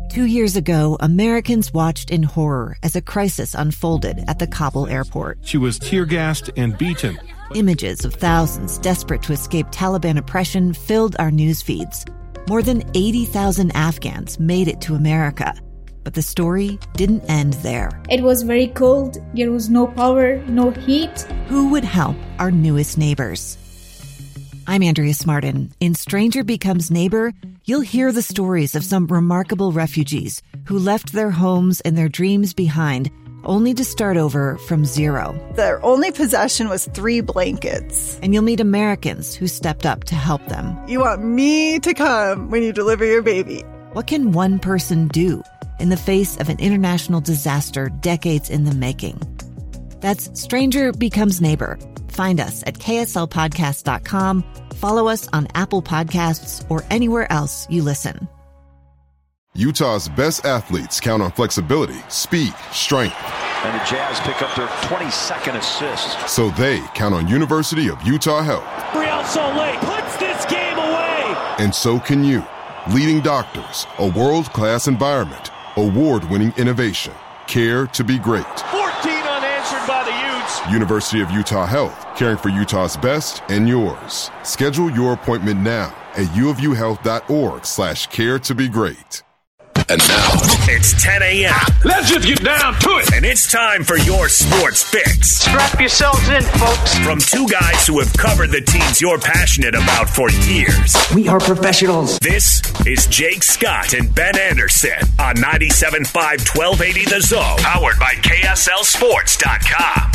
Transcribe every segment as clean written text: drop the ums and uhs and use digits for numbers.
2 years ago, Americans watched in horror as a crisis unfolded at the Kabul airport. She was tear-gassed and beaten. Images of thousands desperate to escape Taliban oppression filled our news feeds. More than 80,000 Afghans made it to America. But the story didn't end there. It was very cold. There was no power, no heat. Who would help our newest neighbors? I'm Andrea Smartin. In Stranger Becomes Neighbor, you'll hear the stories of some remarkable refugees who left their homes and their dreams behind, only to start over from zero. Their only possession was 3 blankets. And you'll meet Americans who stepped up to help them. You want me to come when you deliver your baby. What can one person do in the face of an international disaster decades in the making? That's Stranger Becomes Neighbor. Find us at kslpodcast.com. Follow us on Apple Podcasts or anywhere else you listen. Utah's best athletes count on flexibility, speed, strength. And the Jazz pick up their 22nd assist. So they count on University of Utah Health. Real Salt Lake puts this game away. And so can you. Leading doctors, a world-class environment, award-winning innovation, care to be great. 14 unanswered by the Utes. University of Utah Health, caring for Utah's best and yours. Schedule your appointment now at uofUhealth.org/care to be great. And now it's 10 a.m. Let's just get down to it. And it's time for your sports fix. Strap yourselves in, folks. From 2 guys who have covered the teams you're passionate about for years. We are professionals. This is Jake Scott and Ben Anderson on 97.5 1280 The Zone. Powered by KSLSports.com.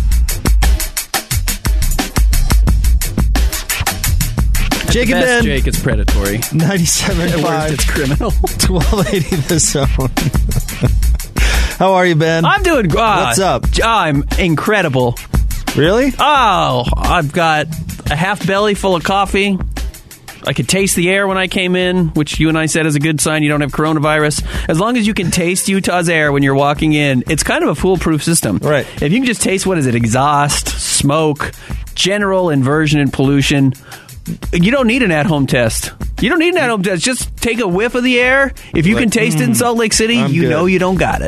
Jake and Ben. Jake, it's predatory. 97.5. It's criminal. 1280 The Zone. How are you, Ben? I'm doing good. What's up? I'm incredible. Really? Oh, I've got a half belly full of coffee. I could taste the air when I came in, which you and I said is a good sign you don't have coronavirus. As long as you can taste Utah's air when you're walking in, it's kind of a foolproof system. Right. If you can just taste, what is it, exhaust, smoke, general inversion and pollution, you don't need an at-home test. You don't need an at-home test. Just take a whiff of the air. If you can taste it in Salt Lake City, you know you don't got it.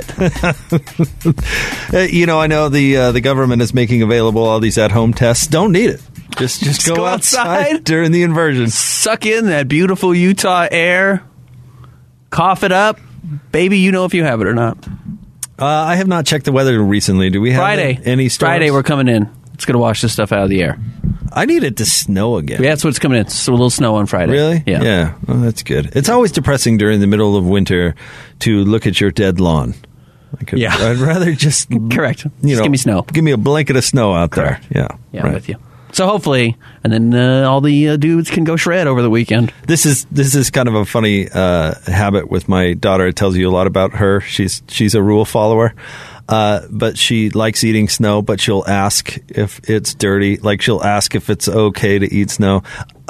I know the government is making available all these at-home tests. Don't need it. Just go outside during the inversion. Suck in that beautiful Utah air. Cough it up. Baby, you know if you have it or not. I have not checked the weather recently. Do we have any storms? Friday, we're coming in. It's going to wash this stuff out of the air. I need it to snow again. Yeah, that's what's coming in. It's a little snow on Friday. Really? Yeah. Yeah. Oh, that's good. It's always depressing during the middle of winter to look at your dead lawn. I'd rather just... Correct. Just give me snow. Give me a blanket of snow out there. Yeah. Yeah, I'm with you. So hopefully, and then all the dudes can go shred over the weekend. This is kind of a funny habit with my daughter. It tells you a lot about her. She's a rule follower. But she likes eating snow, but she'll ask if it's dirty. Like, she'll ask if it's okay to eat snow.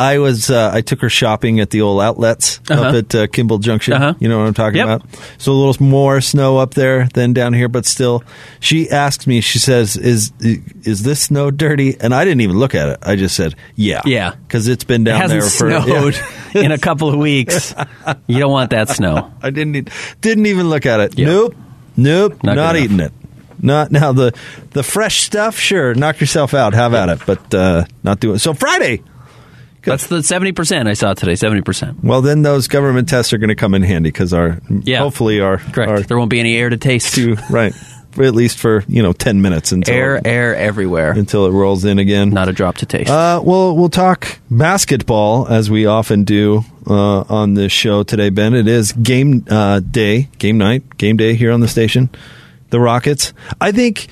I took her shopping at the old outlets up at Kimball Junction. You know what I'm talking about? So a little more snow up there than down here, but still, she asked me, she says, is this snow dirty? And I didn't even look at it. I just said, yeah. Yeah. Because it's been down there for... snowed in a couple of weeks. You don't want that snow. I didn't even look at it. Yep. Nope, not eating it. Not now. The fresh stuff, sure, knock yourself out, have at it, but not doing it. So Friday. Good. That's the 70% I saw today, 70%. Well, then those government tests are going to come in handy because hopefully our... Correct. There won't be any air to taste. Right. At least for, 10 minutes. Until air everywhere. Until it rolls in again. Not a drop to taste. We'll talk basketball, as we often do on this show today, Ben. It is game day here on the station. The Rockets. I think,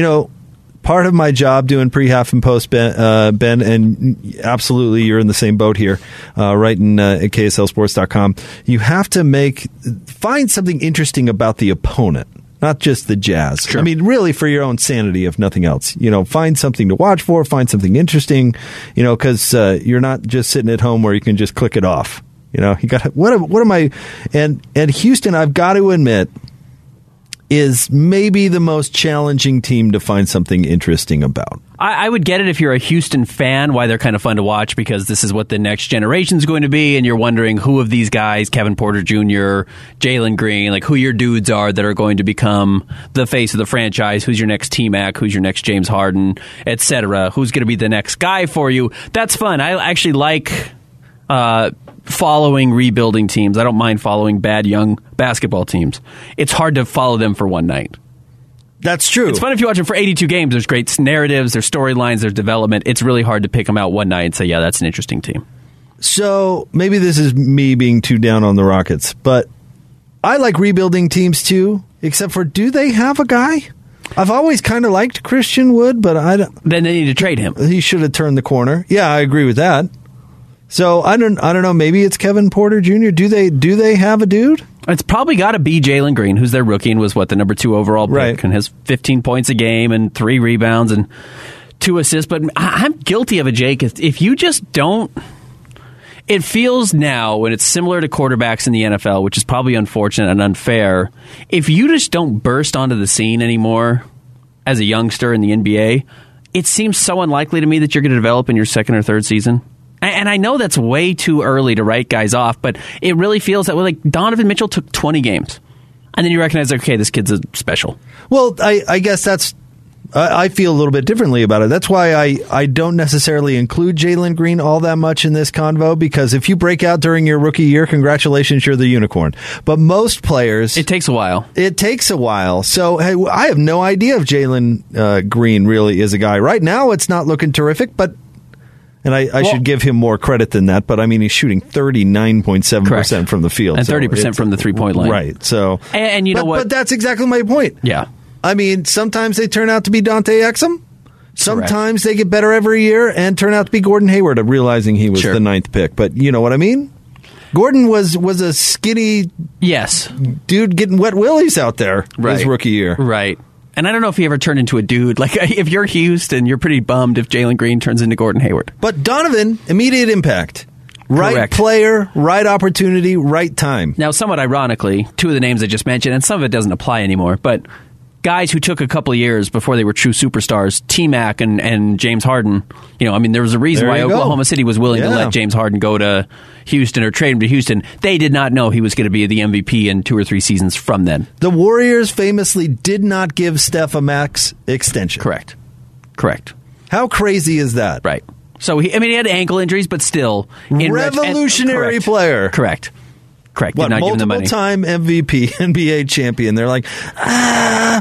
part of my job doing pre-half and post, Ben, and absolutely you're in the same boat here, writing at KSLSports.com. You have to find something interesting about the opponent. Not just the Jazz. Sure. I mean, really for your own sanity, if nothing else. Find something to watch for, find something interesting, because you're not just sitting at home where you can just click it off. You got what am I? And Houston, I've got to admit, is maybe the most challenging team to find something interesting about. I would get it if you're a Houston fan, why they're kind of fun to watch, because this is what the next generation is going to be, and you're wondering who of these guys, Kevin Porter Jr., Jalen Green, like who your dudes are that are going to become the face of the franchise, who's your next T-Mac, who's your next James Harden, etc., who's going to be the next guy for you. That's fun. I actually like following rebuilding teams. I don't mind following bad young basketball teams. It's hard to follow them for one night. That's true. It's fun if you watch them for 82 games. There's great narratives, there's storylines, there's development. It's really hard to pick them out one night and say, yeah, that's an interesting team. So maybe this is me being too down on the Rockets, but I like rebuilding teams too, except for, do they have a guy? I've always kind of liked Christian Wood, but I don't. Then they need to trade him. He should have turned the corner. Yeah, I agree with that. So I don't know. Maybe it's Kevin Porter Jr. Do they have a dude? It's probably got to be Jalen Green, who's their rookie and was the number 2 overall pick, and has 15 points a game and 3 rebounds and 2 assists. But I'm guilty of it, Jake. If you just don't, it feels now when it's similar to quarterbacks in the NFL, which is probably unfortunate and unfair. If you just don't burst onto the scene anymore as a youngster in the NBA, it seems so unlikely to me that you're going to develop in your second or third season. And I know that's way too early to write guys off, but it really feels that way. Like Donovan Mitchell took 20 games, and then you recognize, okay, this kid's special. Well, I guess that's. I feel a little bit differently about it. That's why I don't necessarily include Jalen Green all that much in this convo, because if you break out during your rookie year, congratulations, you're the unicorn. But most players... It takes a while. It takes a while. So hey, I have no idea if Jalen Green really is a guy. Right now, it's not looking terrific, but... And I should give him more credit than that, but I mean, he's shooting 39.7% from the field. And 30% from the three-point line. Right. So, and you know what? But that's exactly my point. Yeah. I mean, sometimes they turn out to be Dante Exum. Sometimes they get better every year and turn out to be Gordon Hayward, realizing he was the 9th pick. But you know what I mean? Gordon was a skinny dude getting wet willies out there his rookie year. Right. And I don't know if he ever turned into a dude. Like, if you're Houston, you're pretty bummed if Jalen Green turns into Gordon Hayward. But Donovan, immediate impact. Right Correct. Player, right opportunity, right time. Now, somewhat ironically, 2 of the names I just mentioned, and some of it doesn't apply anymore, but guys who took a couple of years before they were true superstars, T-Mac and James Harden, you know, I mean, there was a reason why Oklahoma City was willing to let James Harden go to Houston or trade him to Houston. They did not know he was going to be the MVP in 2 or 3 seasons from then. The Warriors famously did not give Steph a max extension. Correct. How crazy is that? Right. So, he had ankle injuries, but still. Revolutionary player. Correct. What, multiple-time MVP, NBA champion. They're like, I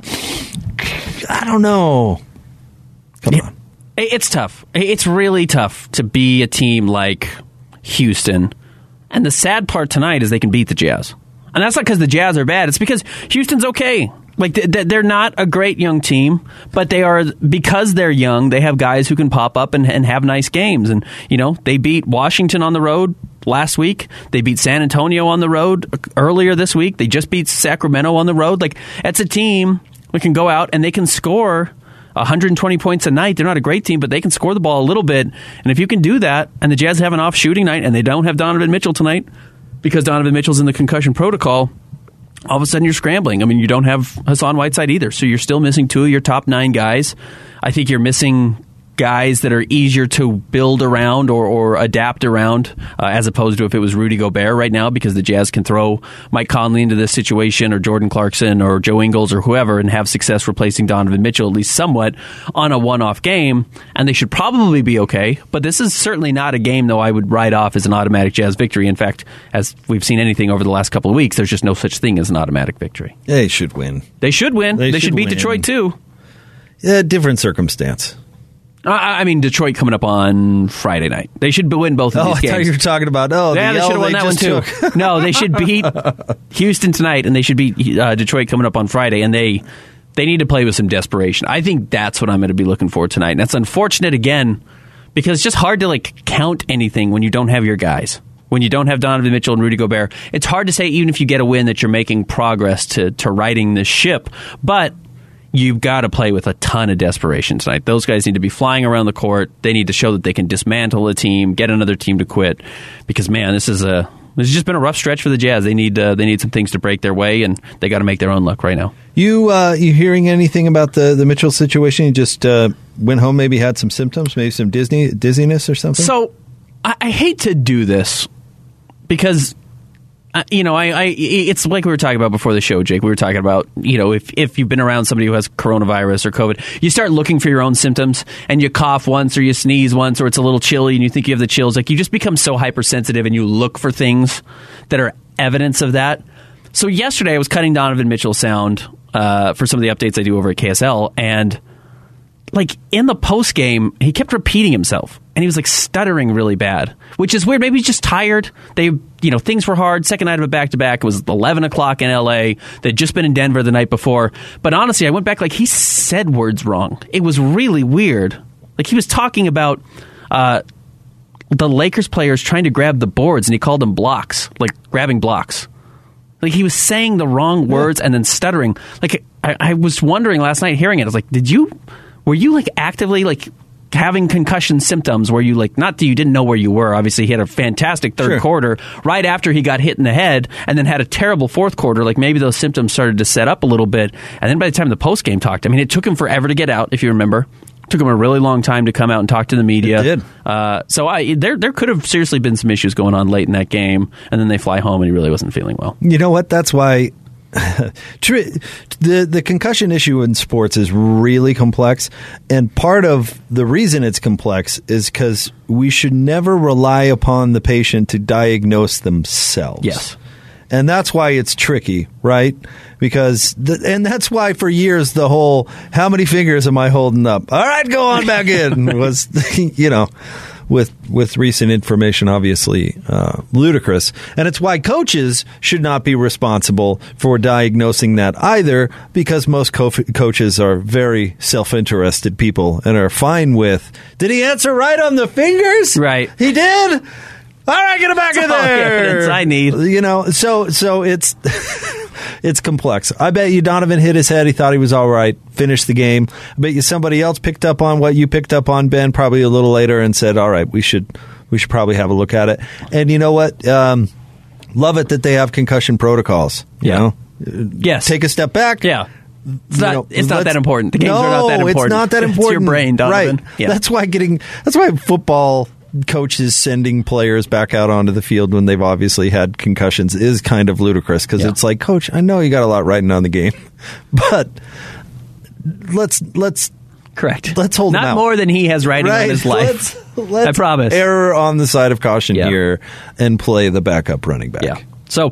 don't know. Come on. It's tough. It's really tough to be a team like Houston. And the sad part tonight is they can beat the Jazz. And that's not because the Jazz are bad. It's because Houston's okay. Like, they're not a great young team, but they are, because they're young, they have guys who can pop up and have nice games. And, you know, they beat Washington on the road last week. They beat San Antonio on the road earlier this week. They just beat Sacramento on the road. Like, that's a team that can go out and they can score 120 points a night. They're not a great team, but they can score the ball a little bit. And if you can do that, and the Jazz have an off shooting night, and they don't have Donovan Mitchell tonight because Donovan Mitchell's in the concussion protocol, all of a sudden you're scrambling. I mean, you don't have Hassan Whiteside either, so you're still missing 2 of your top 9 guys. I think you're missing guys that are easier to build around or adapt around, as opposed to if it was Rudy Gobert right now, because the Jazz can throw Mike Conley into this situation, or Jordan Clarkson or Joe Ingles or whoever, and have success replacing Donovan Mitchell, at least somewhat, on a one-off game, and they should probably be okay. But this is certainly not a game, though, I would write off as an automatic Jazz victory. In fact, as we've seen anything over the last couple of weeks, there's just no such thing as an automatic victory. They should win. They should win. They should beat Detroit, too. Yeah, different circumstance. I mean, Detroit coming up on Friday night. They should win both of these games. I thought you were talking about, they should have won that one too. No, they should beat Houston tonight, and they should beat Detroit coming up on Friday, and they need to play with some desperation. I think that's what I'm going to be looking for tonight. And that's unfortunate, again, because it's just hard to count anything when you don't have your guys. When you don't have Donovan Mitchell and Rudy Gobert, it's hard to say, even if you get a win, that you're making progress to righting the ship. But you've got to play with a ton of desperation tonight. Those guys need to be flying around the court. They need to show that they can dismantle a team, get another team to quit. Because, man, this has just been a rough stretch for the Jazz. They need some things to break their way, and they got to make their own luck right now. You hearing anything about the Mitchell situation? You just went home, maybe had some symptoms, maybe some dizziness or something? So I hate to do this because, it's like we were talking about before the show, Jake. We were talking about, if you've been around somebody who has coronavirus or COVID, you start looking for your own symptoms and you cough once or you sneeze once or it's a little chilly and you think you have the chills. Like, you just become so hypersensitive and you look for things that are evidence of that. So yesterday I was cutting Donovan Mitchell's sound for some of the updates I do over at KSL, and like in the post game, he kept repeating himself, and he was like stuttering really bad, which is weird. Maybe he's just tired. Things were hard. Second night of a back-to-back. It was 11 o'clock in LA. They'd just been in Denver the night before. But honestly, I went back, like, he said words wrong. It was really weird. Like, he was talking about the Lakers players trying to grab the boards, and he called them blocks, like grabbing blocks. Like, he was saying the wrong words and then stuttering. Like, I was wondering last night hearing it. I was like, were you like actively like having concussion symptoms? Were you like, not that you didn't know where you were? Obviously, he had a fantastic third quarter right after he got hit in the head, and then had a terrible fourth quarter. Like, maybe those symptoms started to set up a little bit. And then by the time the post game talked, I mean, it took him forever to get out, if you remember. It took him a really long time to come out and talk to the media. It did. There could have seriously been some issues going on late in that game, and then they fly home and he really wasn't feeling well. You know what? That's why the concussion issue in sports is really complex, and part of the reason it's complex is because we should never rely upon the patient to diagnose themselves. Yes. And that's why it's tricky, right? Because, and that's why for years the whole, how many fingers am I holding up? All right, go on back in was, with recent information, obviously ludicrous. And it's why coaches should not be responsible for diagnosing that either, because most coaches are very self-interested people and are fine with, did he answer right on the fingers? Right. He did? All right, get him back in there. All the evidence I need. So it's it's complex. I bet you Donovan hit his head. He thought he was all right. Finished the game. I bet you somebody else picked up on what you picked up on, Ben, probably a little later, and said, "All right, we should probably have a look at it." And you know what? Love it that they have concussion protocols. You know? Yes. Take a step back. Yeah. It's not that important. The games are not that important. It's not that important. It's your brain, Donovan. Right. Yeah. That's why football coaches sending players back out onto the field when they've obviously had concussions is kind of ludicrous, because it's like, Coach, I know you got a lot riding on the game, but let's correct. Let's hold him out. Not more than he has riding on his life. Let's I promise. Err on the side of caution here and play the backup running back. Yeah. So,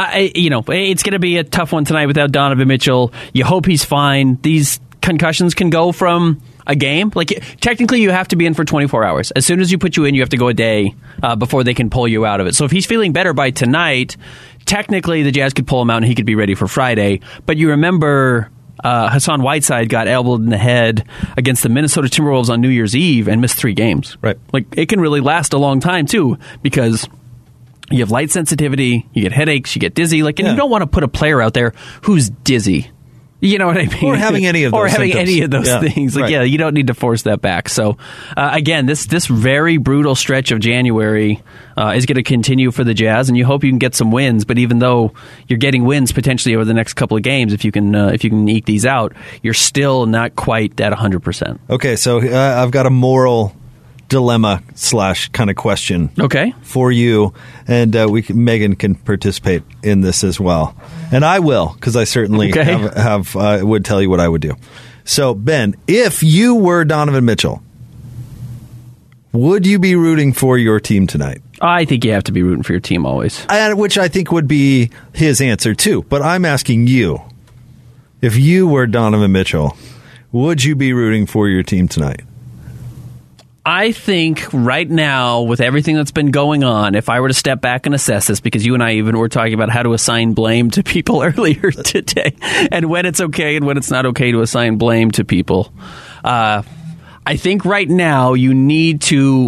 it's going to be a tough one tonight without Donovan Mitchell. You hope he's fine. These concussions can go from a game. Like, technically, you have to be in for 24 hours. As soon as you put you in, you have to go a day before they can pull you out of it. So if he's feeling better by tonight, technically the Jazz could pull him out and he could be ready for Friday. But you remember Hassan Whiteside got elbowed in the head against the Minnesota Timberwolves on New Year's Eve and missed 3 games. Right. Like, it can really last a long time, too, because you have light sensitivity, you get headaches, you get dizzy. Like, and you don't want to put a player out there who's dizzy. You know what I mean? Or having any of those things. Like, right. You don't need to force that back. So, again, this very brutal stretch of January is going to continue for the Jazz, and you hope you can get some wins. But even though you're getting wins potentially over the next couple of games, if you can eke these out, you're still not quite at 100%. Okay, so I've got a moral dilemma / kind of question for you, and Megan can participate in this as well, and I will, because I certainly would tell you what I would do. So, Ben, if you were Donovan Mitchell, would you be rooting for your team tonight? I think you have to be rooting for your team always, which I think would be his answer too, but I'm asking you, if you were Donovan Mitchell, would you be rooting for your team tonight? I think right now, with everything that's been going on, if I were to step back and assess this, because you and I even were talking about how to assign blame to people earlier today, and when it's okay and when it's not okay to assign blame to people, I think right now you need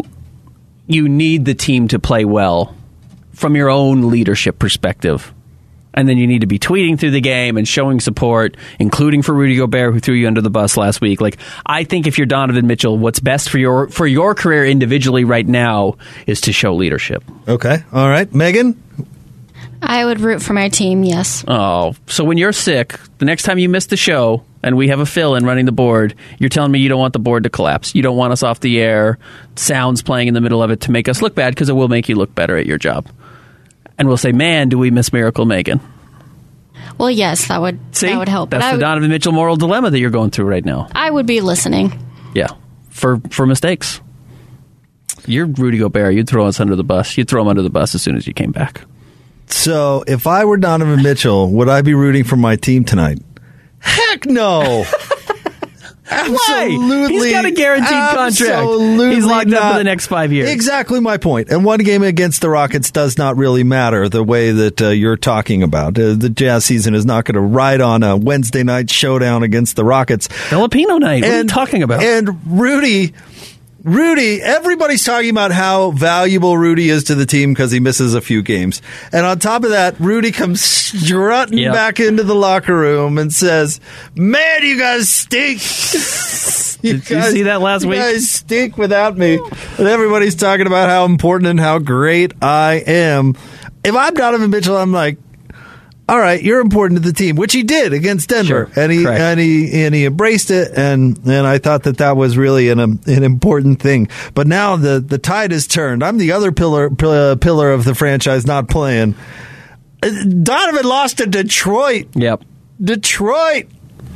the team to play well from your own leadership perspective. And then you need to be tweeting through the game and showing support, including for Rudy Gobert, who threw you under the bus last week. Like, I think if you're Donovan Mitchell, what's best for your career individually right now is to show leadership. Okay. All right. Megan? I would root for my team, yes. Oh, so when you're sick, the next time you miss the show and we have a fill-in running the board, you're telling me you don't want the board to collapse. You don't want us off the air, sounds playing in the middle of it to make us look bad, because it will make you look better at your job. And we'll say, man, do we miss Miracle Megan. Well, yes, that would help. That's the Donovan Mitchell moral dilemma that you're going through right now. I would be listening. Yeah, for mistakes. You're Rudy Gobert. You'd throw us under the bus. You'd throw him under the bus as soon as you came back. So, if I were Donovan Mitchell, would I be rooting for my team tonight? Heck no! Absolutely. Why? He's got a guaranteed contract. He's locked up for the next 5 years. Exactly my point. And one game against the Rockets does not really matter the way that you're talking about. The Jazz season is not going to ride on a Wednesday night showdown against the Rockets. Filipino night. What are you talking about? And Rudy, everybody's talking about how valuable Rudy is to the team because he misses a few games. And on top of that, Rudy comes strutting back into the locker room and says, man, you guys stink. Did you see that last week? You guys stink without me. And everybody's talking about how important and how great I am. If I'm Donovan Mitchell, I'm like, all right, you're important to the team, which he did against Denver, sure, and he embraced it, and I thought that was really an important thing. But now the tide has turned. I'm the other pillar of the franchise not playing. Donovan lost to Detroit. Yep, Detroit.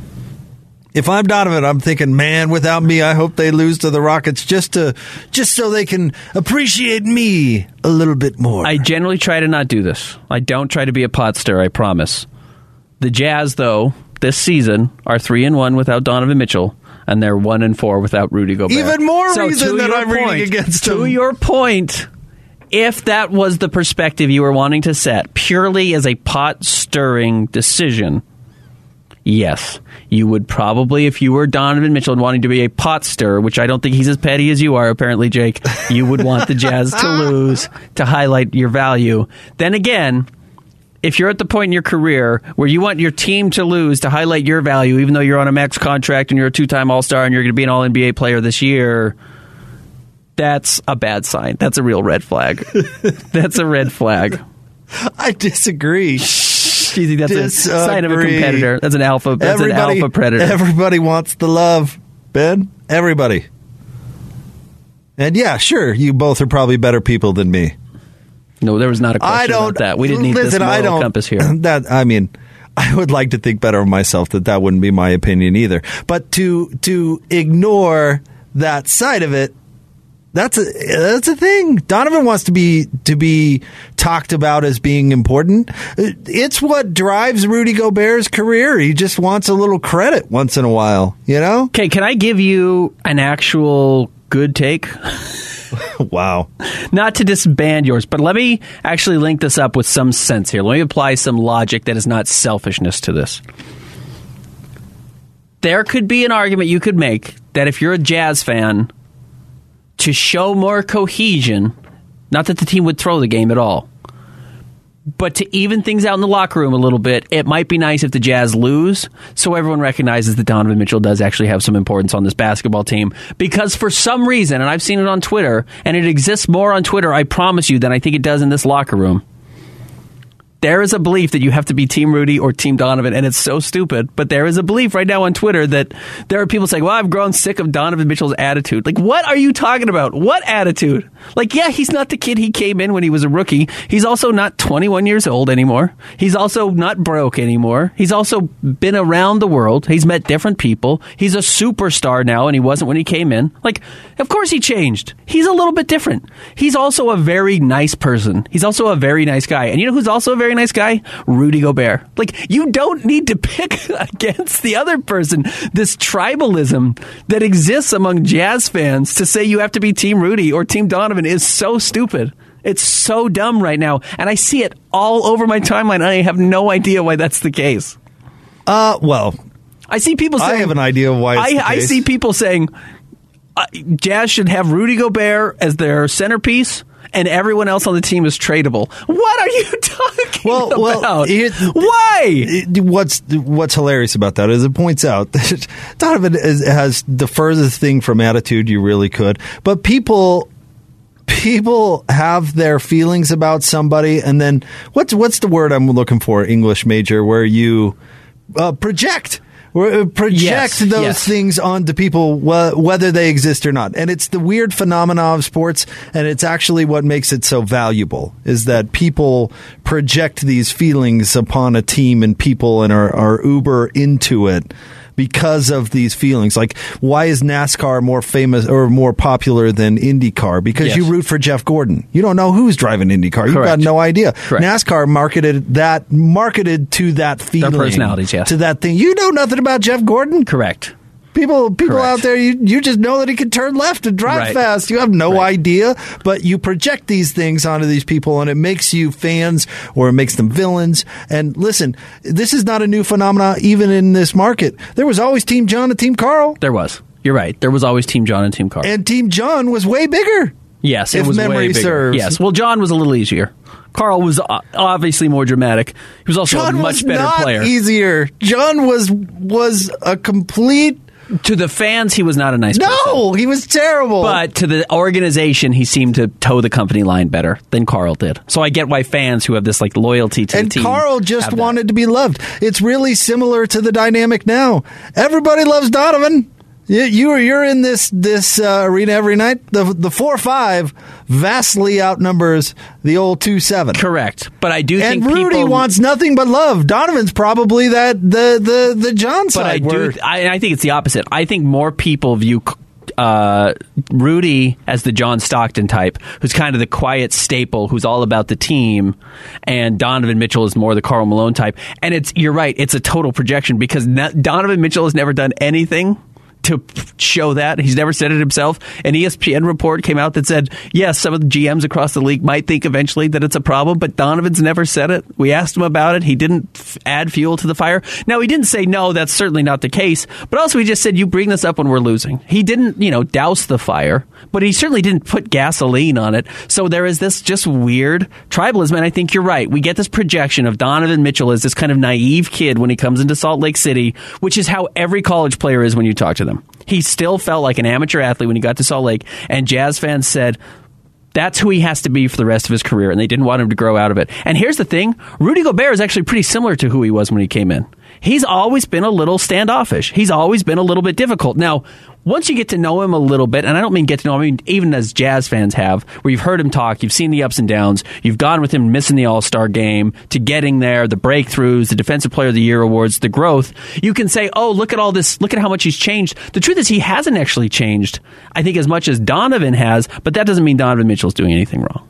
If I'm Donovan, I'm thinking, man, without me, I hope they lose to the Rockets just so they can appreciate me a little bit more. I generally try to not do this. I don't try to be a pot stirrer, I promise. The Jazz, though, this season are 3-1 without Donovan Mitchell, and they're 1-4 without Rudy Gobert. Even more reason that I'm rooting against him. To your point, if that was the perspective you were wanting to set, purely as a pot-stirring decision, yes, you would probably, if you were Donovan Mitchell and wanting to be a pot stirrer, which I don't think he's as petty as you are, apparently, Jake, you would want the Jazz to lose to highlight your value. Then again, if you're at the point in your career where you want your team to lose to highlight your value, even though you're on a max contract and you're a two-time All-Star and you're going to be an All-NBA player this year, that's a bad sign. That's a real red flag. That's a red flag. I disagree. That's a sign of a competitor. That's an alpha. That's an alpha predator. Everybody wants the love, Ben. Everybody. And yeah, sure, you both are probably better people than me. No, there was not a question about that. We didn't need this moral compass here. I would like to think better of myself. That wouldn't be my opinion either. But to ignore that side of it, that's a thing. Donovan wants to be talked about as being important. It's what drives Rudy Gobert's career. He just wants a little credit once in a while, you know? Okay, can I give you an actual good take? Wow. Not to disband yours, but let me actually link this up with some sense here. Let me apply some logic that is not selfishness to this. There could be an argument you could make that if you're a Jazz fan, to show more cohesion, not that the team would throw the game at all, but to even things out in the locker room a little bit, it might be nice if the Jazz lose, so everyone recognizes that Donovan Mitchell does actually have some importance on this basketball team. Because for some reason, and I've seen it on Twitter, and it exists more on Twitter, I promise you, than I think it does in this locker room, there is a belief that you have to be Team Rudy or Team Donovan, and it's so stupid, but there is a belief right now on Twitter that there are people saying, well, I've grown sick of Donovan Mitchell's attitude. Like, what are you talking about? What attitude? Like, yeah, he's not the kid he came in when he was a rookie. He's also not 21 years old anymore. He's also not broke anymore. He's also been around the world. He's met different people. He's a superstar now, and he wasn't when he came in. Like, of course he changed. He's a little bit different. He's also a very nice person. He's also a very nice guy. And you know who's also a very nice guy? Rudy Gobert. Like, you don't need to pick against the other person. This tribalism that exists among Jazz fans to say you have to be Team Rudy or Team Donovan is so stupid. It's so dumb right now. And I see it all over my timeline, and I have no idea why that's the case. Well, I see people saying... I have an idea of why it's the case. I see people saying Jazz should have Rudy Gobert as their centerpiece, and everyone else on the team is tradable. What are you talking about? Why? What's hilarious about that is it points out that Donovan has the furthest thing from attitude you really could. But people people have their feelings about somebody, and then what's the word I'm looking for? English major, where you project those things onto people, whether they exist or not. And it's the weird phenomena of sports, and it's actually what makes it so valuable, is that people project these feelings upon a team and people and are uber into it because of these feelings. Like, why is NASCAR more famous or more popular than IndyCar? Because you root for Jeff Gordon. You don't know who's driving IndyCar. You've got no idea. Correct. NASCAR marketed to that feeling. Their personalities, to that thing. You know nothing about Jeff Gordon? Correct. People out there, you just know that he can turn left and drive fast. You have no idea, but you project these things onto these people, and it makes you fans or it makes them villains. And listen, this is not a new phenomenon even in this market. There was always Team John and Team Carl. There was. You're right. There was always Team John and Team Carl. And Team John was way bigger. Yes, it was way bigger. If memory serves. Yes. Well, John was a little easier. Carl was obviously more dramatic. He was also a much better player. John was not easier. John was a complete... To the fans, he was not a nice person. No, he was terrible. But to the organization, he seemed to toe the company line better than Carl did. So I get why fans who have this like loyalty to the team. And Carl just wanted to be loved. It's really similar to the dynamic now. Everybody loves Donovan. You're in this arena every night. The 4-5 vastly outnumbers the old 2-7. Correct, but I do think Rudy wants nothing but love. Donovan's probably the John side. But I think it's the opposite. I think more people view Rudy as the John Stockton type, who's kind of the quiet staple, who's all about the team, and Donovan Mitchell is more the Karl Malone type. And you're right, it's a total projection because Donovan Mitchell has never done anything to show that. He's never said it himself. An ESPN report came out that said, yes, some of the GMs across the league might think eventually that it's a problem, but Donovan's never said it. We asked him about it. He didn't add fuel to the fire. Now, he didn't say, no, that's certainly not the case, but also he just said, you bring this up when we're losing. He didn't, douse the fire, but he certainly didn't put gasoline on it. So there is this just weird tribalism, and I think you're right. We get this projection of Donovan Mitchell as this kind of naive kid when he comes into Salt Lake City, which is how every college player is when you talk to them. He still felt like an amateur athlete when he got to Salt Lake, and Jazz fans said that's who he has to be for the rest of his career, and they didn't want him to grow out of it. And here's the thing, Rudy Gobert is actually pretty similar to who he was when he came in. He's always been a little standoffish. He's always been a little bit difficult. Now, once you get to know him a little bit, and I don't mean get to know him, I mean even as Jazz fans have, where you've heard him talk, you've seen the ups and downs, you've gone with him missing the All-Star game, to getting there, the breakthroughs, the Defensive Player of the Year awards, the growth, you can say, oh, look at all this, look at how much he's changed. The truth is he hasn't actually changed, I think, as much as Donovan has, but that doesn't mean Donovan Mitchell's doing anything wrong.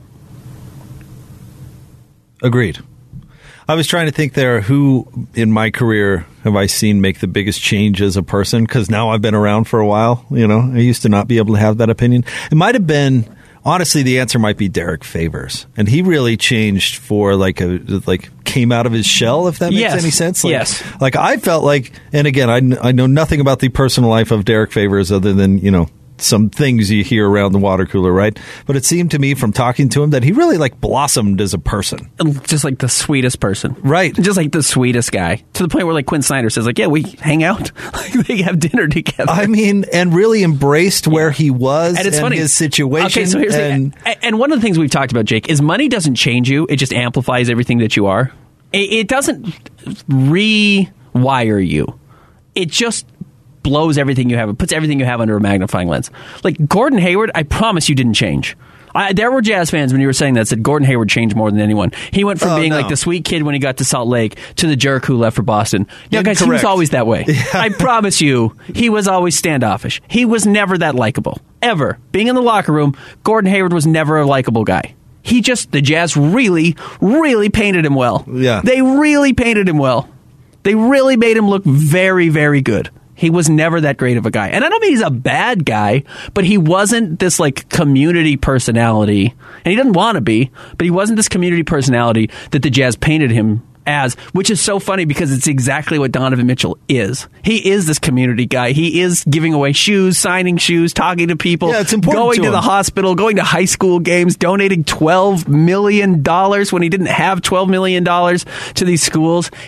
Agreed. I was trying to think there, who in my career have I seen make the biggest change as a person? Because now I've been around for a while. I used to not be able to have that opinion. It might have been, honestly, the answer might be Derek Favors. And he really changed for came out of his shell, if that makes any sense. Yes. Like I felt like, and again, I know nothing about the personal life of Derek Favors other than, some things you hear around the water cooler, right? But it seemed to me from talking to him that he really blossomed as a person. Just like the sweetest person. Right. Just like the sweetest guy. To the point where Quinn Snyder says, yeah, we hang out. They have dinner together. I mean, and really embraced where he was and funny. His situation. Okay, so here's the thing. And one of the things we've talked about, Jake, is money doesn't change you. It just amplifies everything that you are. It doesn't rewire you. It just blows everything you have. It puts everything you have under a magnifying lens. Like Gordon Hayward, I promise you didn't change. There were Jazz fans when you were saying that said Gordon Hayward changed more than anyone. He went from being like the sweet kid when he got to Salt Lake to the jerk who left for Boston. Yeah, guys, he was always that way. Yeah. I promise you, he was always standoffish. He was never that likable. Ever. Being in the locker room, Gordon Hayward was never a likable guy. The Jazz really, really painted him well. Yeah. They really painted him well. They really made him look very, very good. He was never that great of a guy. And I don't mean he's a bad guy, but he wasn't this community personality. And he didn't want to be, but he wasn't this community personality that the Jazz painted him as, which is so funny because it's exactly what Donovan Mitchell is. He is this community guy. He is giving away shoes, signing shoes, talking to people, it's important going to the hospital, going to high school games, donating $12 million when he didn't have $12 million to these schools. He's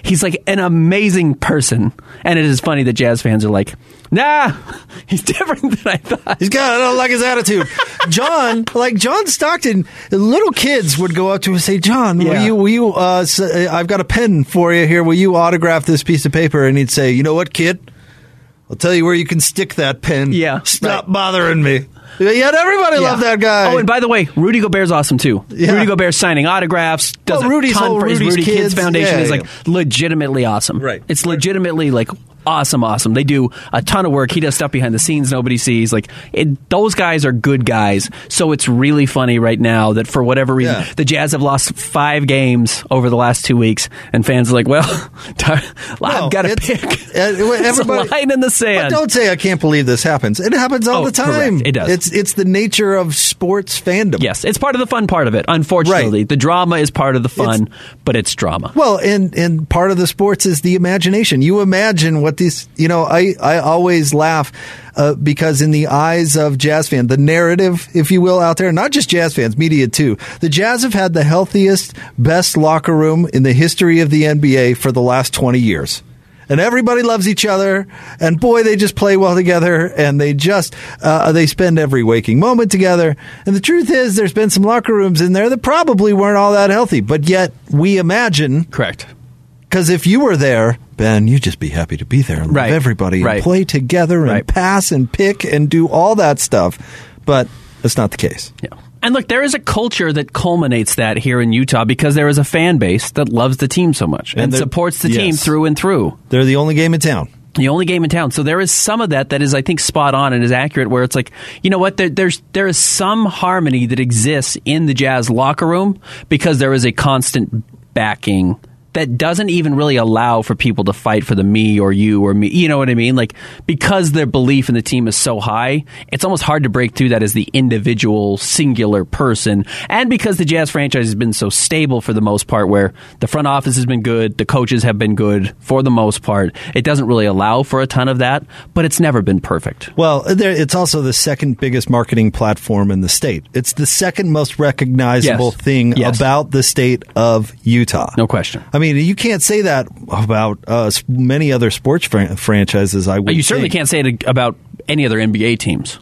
an amazing person. And it is funny that Jazz fans are like, nah, he's different than I thought. I don't like his attitude. John Stockton, little kids would go up to him and say, John, will you I've got a pen for you here. Will you autograph this piece of paper? And he'd say, you know what, kid? I'll tell you where you can stick that pen. Yeah. Stop bothering me. Yet everybody loved that guy. Oh, and by the way, Rudy Gobert's awesome too. Yeah. Rudy Gobert's signing autographs, does a ton for his Rudy Kids Foundation. Is like legitimately awesome. Right. It's legitimately like awesome. They do a ton of work. He does stuff behind the scenes nobody sees. Those guys are good guys. So it's really funny right now that for whatever reason, the Jazz have lost 5 games over the last 2 weeks, and fans are like, well, I've got to pick. It's a line in the sand. But don't say I can't believe this happens. It happens all the time. Correct. It does. It's the nature of sports fandom. Yes, it's part of the fun part of it. Unfortunately, the drama is part of the fun, but it's drama. Well, and part of the sports is the imagination. You imagine what these, I always laugh because in the eyes of Jazz fans, the narrative, if you will, out there, not just Jazz fans, media too, the Jazz have had the healthiest, best locker room in the history of the NBA for the last 20 years. And everybody loves each other, and boy, they just play well together, and they just they spend every waking moment together. And the truth is, there's been some locker rooms in there that probably weren't all that healthy, but yet we imagine. Correct. Because if you were there, Ben, you'd just be happy to be there and love everybody and play together and pass and pick and do all that stuff. But that's not the case. Yeah. And look, there is a culture that culminates that here in Utah because there is a fan base that loves the team so much and supports the team through and through. They're the only game in town. The only game in town. So there is some of that is, I think, spot on and is accurate, where it's like, you know what, there is some harmony that exists in the Jazz locker room because there is a constant backing that doesn't even really allow for people to fight for the me or you or me. You know what I mean? Like, because their belief in the team is so high, it's almost hard to break through that as the individual, singular person. And because the Jazz franchise has been so stable for the most part, where the front office has been good, the coaches have been good for the most part, it doesn't really allow for a ton of that, but it's never been perfect. Well, it's also the second biggest marketing platform in the state. It's the second most recognizable thing about the state of Utah. No question. I mean, you can't say that about many other sports franchises. You certainly can't say it about any other NBA teams.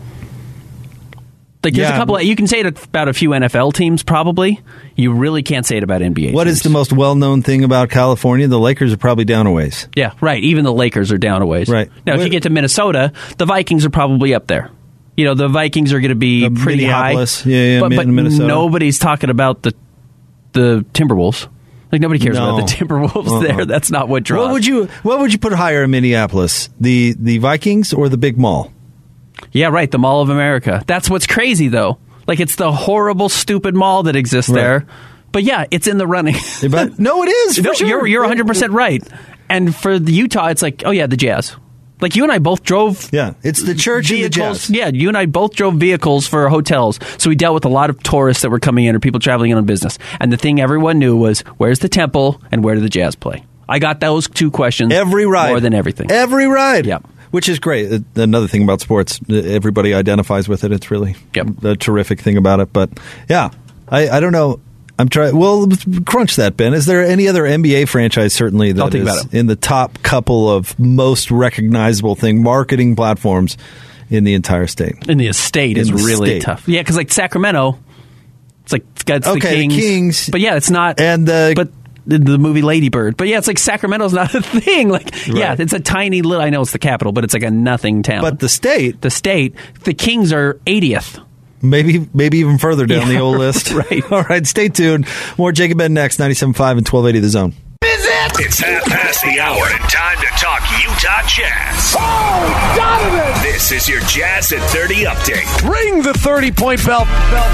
Like, there's a couple. You can say it about a few NFL teams, probably. You really can't say it about NBA. What teams. is the most well-known thing about California? The Lakers are probably down a ways. Yeah, right. Even the Lakers are down a ways. Right. Now, if you get to Minnesota, the Vikings are probably up there. The Vikings are going to be pretty high. But nobody's talking about the Timberwolves. Like, nobody cares about the Timberwolves there. That's not what draws. What would you put higher in Minneapolis? The Vikings or the big mall? Yeah, right. The Mall of America. That's what's crazy, though. Like, it's the horrible, stupid mall that exists there. But yeah, it's in the running. But no, it is. For sure. You're 100% right. And for the Utah, it's like, oh yeah, the Jazz. Like, you and I both drove... Yeah, it's the church and the Jazz. Yeah, you and I both drove vehicles for hotels. So we dealt with a lot of tourists that were coming in or people traveling in on business. And the thing everyone knew was, where's the temple and where do the Jazz play? I got those 2 questions every ride. More than everything. Every ride. Yeah. Which is great. Another thing about sports, everybody identifies with it. It's really a terrific thing about it. But, yeah, I don't know. I'm trying. Well, crunch that, Ben. Is there any other NBA franchise certainly that is in the top couple of most recognizable marketing platforms in the entire state? In the estate is really tough. Yeah, because like Sacramento, it's the Kings. But yeah, it's not. But the movie Lady Bird. But yeah, it's like Sacramento's not a thing. Yeah, it's a tiny little. I know it's the capital, but it's like a nothing town. But the state, the Kings are 80th. Maybe even further down the old list. Right. All right, stay tuned. More Jacob Ben next, 97.5 and 1280 The Zone. It's half past the hour and time to talk Utah Jazz. Oh, Donovan! This is your Jazz at 30 update. Ring the 30-point bell.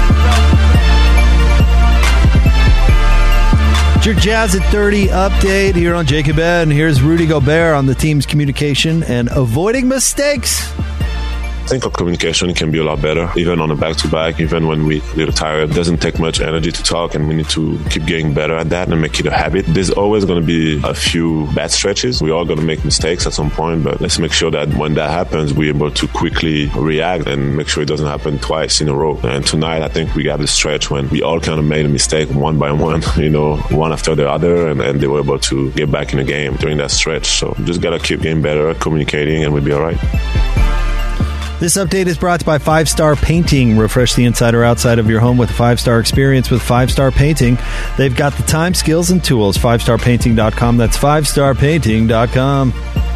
It's your Jazz at 30 update here on Jacob Ben. Here's Rudy Gobert on the team's communication and avoiding mistakes. I think our communication can be a lot better, even on a back-to-back, even when we're a little tired. It doesn't take much energy to talk, and we need to keep getting better at that and make it a habit. There's always going to be a few bad stretches. We're all going to make mistakes at some point, but let's make sure that when that happens, we're able to quickly react and make sure it doesn't happen twice in a row. And tonight, I think we got a stretch when we all kind of made a mistake one by one, one after the other, and they were able to get back in the game during that stretch. So just got to keep getting better, communicating, and we'll be all right. This update is brought to you by 5 Star Painting. Refresh the inside or outside of your home with a 5-star experience with 5 Star Painting. They've got the time, skills, and tools. 5starpainting.com. That's 5starpainting.com.